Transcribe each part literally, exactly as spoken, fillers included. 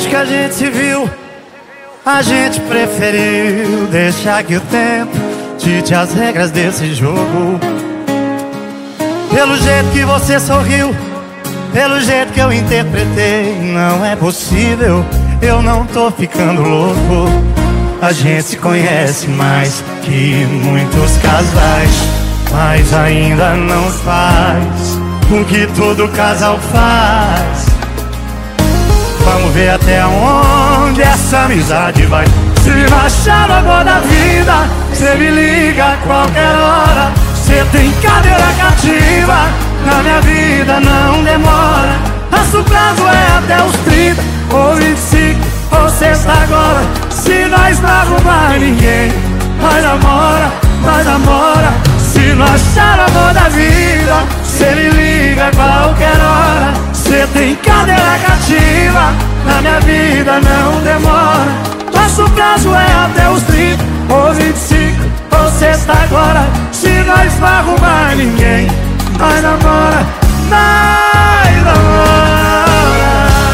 que a gente se viu, a gente preferiu deixar que o tempo dite as regras desse jogo. Pelo jeito que você sorriu, pelo jeito que eu interpretei, não é possível, eu não tô ficando louco. A gente se conhece mais que muitos casais, mas ainda não faz o que todo casal faz. Vamos ver até onde essa amizade vai. Se não achar o amor da vida, cê me liga a qualquer hora. Cê tem cadeira cativa, na minha vida não demora. Nosso prazo é até os trinta, ou vinte e cinco, ou sexta agora. Se nós não arrumar ninguém, nós namora, nós namora. Se não achar o amor da vida, cê me liga a qualquer hora. Cê tem cadeira cativa, na minha vida não demora. Nosso prazo é até os trinta, ou vinte e cinco, ou sexta agora. Se nós não arrumar ninguém, nós namora, nós namora.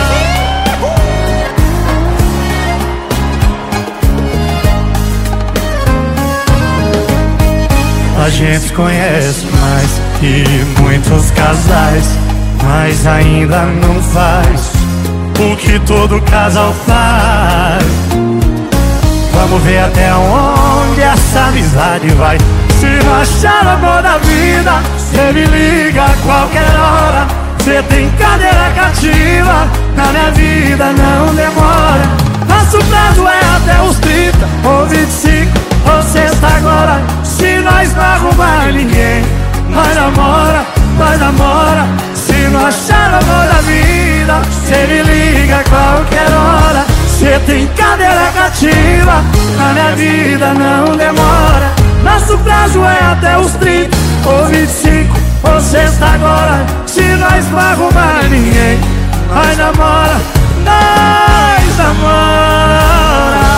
A gente conhece mais que muitos casais, mas ainda não faz o que todo casal faz. Vamos ver até onde essa amizade vai. Se não achar o amor da vida, cê me liga a qualquer hora. Cê tem cadeira cativa, na minha vida não demora. Nosso prazo é até os trinta, ou vinte e cinco, ou sexta agora. Se nós não arrumar ninguém, nós namora, nós namora. Se não achar o amor da vida, cê me liga a qualquer hora. Cê tem cadeira cativa, na minha vida não demora. Nosso prazo é até os trinta, ou vinte e cinco, ou sexta agora. Se nós não arrumar ninguém, nós namora, nós namora.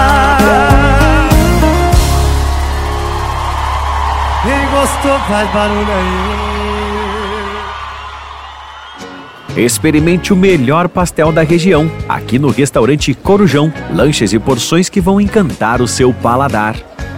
Quem gostou faz barulho aí. Experimente o melhor pastel da região, aqui no restaurante Corujão. Lanches e porções que vão encantar o seu paladar.